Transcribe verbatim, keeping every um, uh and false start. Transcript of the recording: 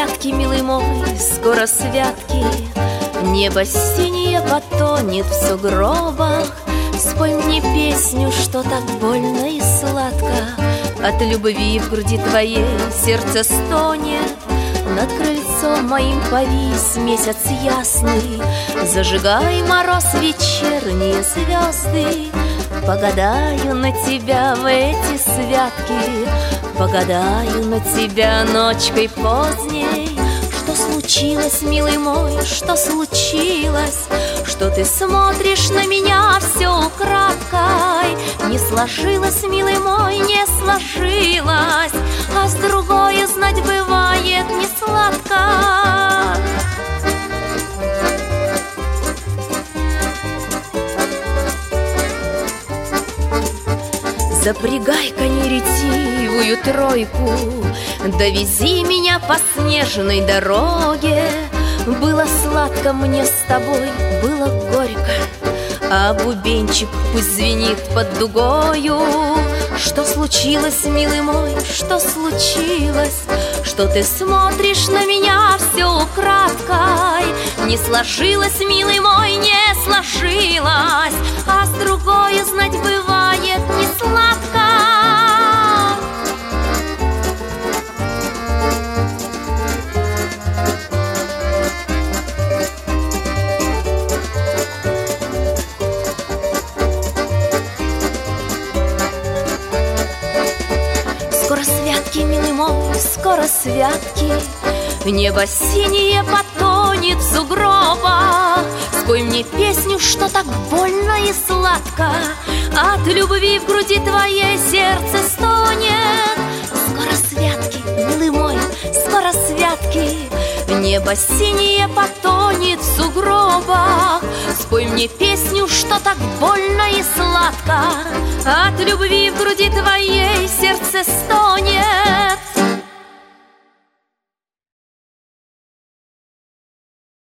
святки, милый мой, скоро святки. Небо синее потонет в сугробах. Спой мне песню, что так больно и сладко. От любви в груди твоей сердце стонет. Над крыльцом моим повис месяц ясный. Зажигай, мороз, вечерние звезды. Погадаю на тебя в эти святки, погадаю на тебя ночкой поздней. Что случилось, милый мой, что случилось? Что ты смотришь на меня все украдкой? Не сложилось, милый мой, не сложилось, а с другой знать бывает не сладко. Запрягай коней ретивую тройку, довези меня по снежной дороге. Было сладко мне с тобой, было горько, а бубенчик пусть звенит под дугою. Что случилось, милый мой, что случилось? Что ты смотришь на меня все украдкой? Не сложилось, милый мой, не сложилось, а с другой знать бывает не сладко. Скоро святки, милый мой, скоро святки. Небо синее потонет в сугробах. Спой мне песню, что так больно и сладко. От любви в груди твоей сердце стонет. Скоро святки, милый мой, скоро святки. Небо синее потонет в сугробах. Спой мне песню, что так больно и сладко. От любви в груди твоей сердце